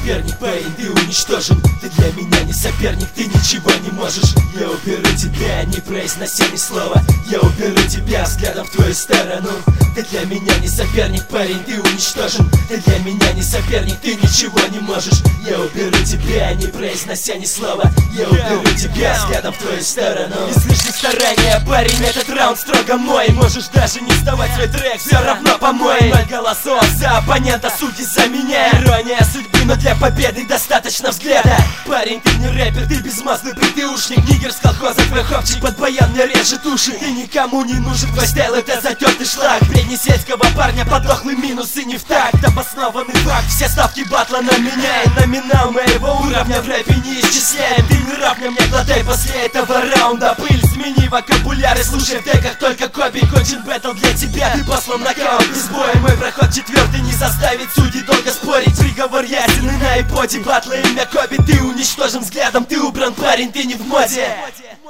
соперник, парень, ты уничтожен. Ты для меня не соперник, ты ничего не можешь. Я уберу тебя, не произнося ни слова. Я уберу тебя взглядом в твою сторону. Ты для меня не соперник, парень, ты уничтожен. Ты для меня не соперник, ты ничего не можешь. Я уберу тебя, не произнося ни слова. Я уберу тебя взглядом в твою сторону. Излишне старания, парень, этот раунд строго мой. Можешь даже не сдавать свой трек, все равно помой. 0 голосов за оппонента, судьи за меня. Ирония судьбы, но для победы достаточно взгляда. Парень, ты не рэпер, ты безмозглый придушник. Нигер с колхоза, твой хопчик под баян мне режет уши. Ты никому не нужен, твой стайл это затертый шлак. Бредни сельского парня, подохлый минус и не в такт. Обоснованный факт, все ставки батла на меня. И номинал моего уровня в рэпе не исчисляем. Ты не равня мне, глотай после этого раунда пыль. Смени вокабуляр и слушай в тегах только копий. Кончен бэтл для тебя, ты послан нокаут без боя. Мой проход четвертый не заставит судей долго спорить. Приговор ясен и на иподе батла имя Коби. Ты уничтожен взглядом, ты убран, парень, ты не в моде.